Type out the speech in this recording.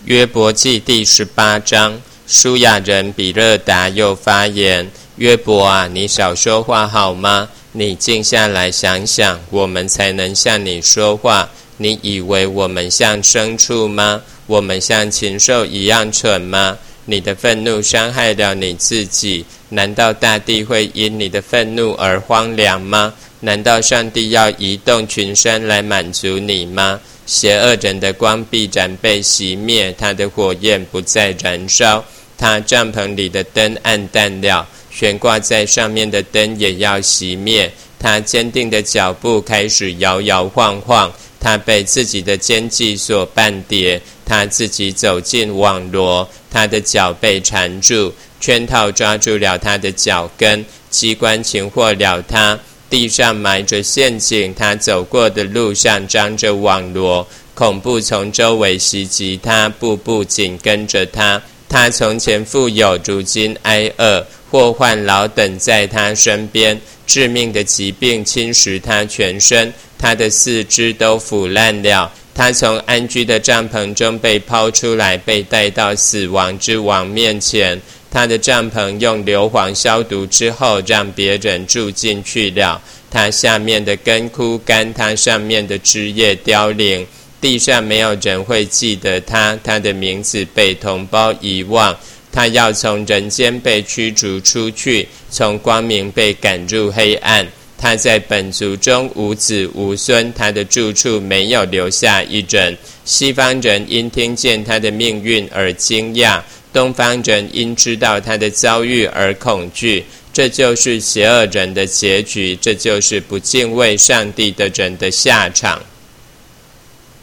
约伯记第18章，书亚人比勒达又发言：约伯啊，你少说话好吗？你静下来想想，我们才能向你说话。你以为我们像牲畜吗？我们像禽兽一样蠢吗？你的愤怒伤害了你自己，难道大地会因你的愤怒而荒凉吗？难道上帝要移动群山来满足你吗？邪恶人的光必然被熄灭，他的火焰不再燃烧，他帐篷里的灯暗淡了，悬挂在上面的灯也要熄灭，他坚定的脚步开始摇摇晃晃，他被自己的奸计所绊跌，他自己走进网罗，他的脚被缠住，圈套抓住了他的脚跟，机关擒获了他，地上埋着陷阱，他走过的路上张着网罗，恐怖从周围袭击他，步步紧跟着他。他从前富有，如今挨饿，祸患老等在他身边，致命的疾病侵蚀他全身，他的四肢都腐烂了。他从安居的帐篷中被抛出来，被带到死亡之王面前。他的帐篷用硫磺消毒之后，让别人住进去了。他下面的根枯干，他上面的枝叶凋零，地上没有人会记得他，他的名字被同胞遗忘。他要从人间被驱逐出去，从光明被赶入黑暗。他在本族中无子无孙，他的住处没有留下一人。西方人因听见他的命运而惊讶，东方人因知道他的遭遇而恐惧。这就是邪恶人的结局，这就是不敬畏上帝的人的下场。